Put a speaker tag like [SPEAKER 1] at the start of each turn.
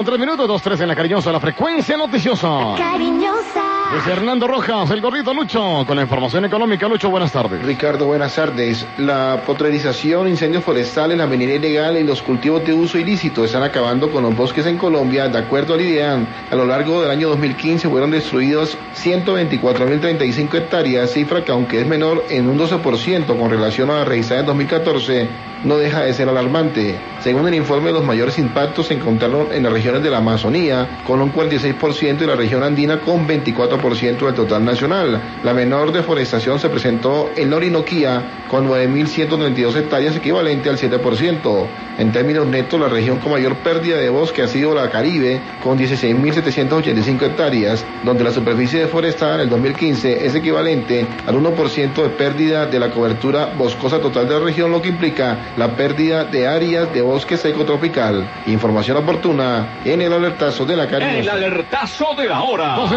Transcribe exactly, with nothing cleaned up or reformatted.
[SPEAKER 1] Tres minutos, dos, tres en la cariñosa, la frecuencia noticiosa.
[SPEAKER 2] Cariñosa.
[SPEAKER 1] Luis Hernando Rojas, el gordito Lucho, con la información económica. Lucho, buenas tardes.
[SPEAKER 3] Ricardo, buenas tardes. La potrerización, incendios forestales, la minería ilegal y los cultivos de uso ilícito están acabando con los bosques en Colombia. De acuerdo al IDEAN, a lo largo del año dos mil quince fueron destruidos ciento veinticuatro mil treinta y cinco hectáreas, cifra que aunque es menor en un doce por ciento con relación a la registrada en dos mil catorce, no deja de ser alarmante. Según el informe, los mayores impactos se encontraron en las regiones de la Amazonía, con un cuarenta y seis por ciento, y la región andina con veinticuatro por ciento del total nacional. La menor deforestación se presentó en la Orinoquía, con nueve mil ciento treinta y dos hectáreas, equivalente al siete por ciento. En términos netos, la región con mayor pérdida de bosque ha sido la Caribe, con dieciséis mil setecientos ochenta y cinco hectáreas, donde la superficie deforestada en el dos mil quince es equivalente al uno por ciento de pérdida de la cobertura boscosa total de la región, lo que implica la pérdida de áreas de bosque seco tropical. Información oportuna en el alertazo de la Cariñosa.
[SPEAKER 4] El alertazo de la hora.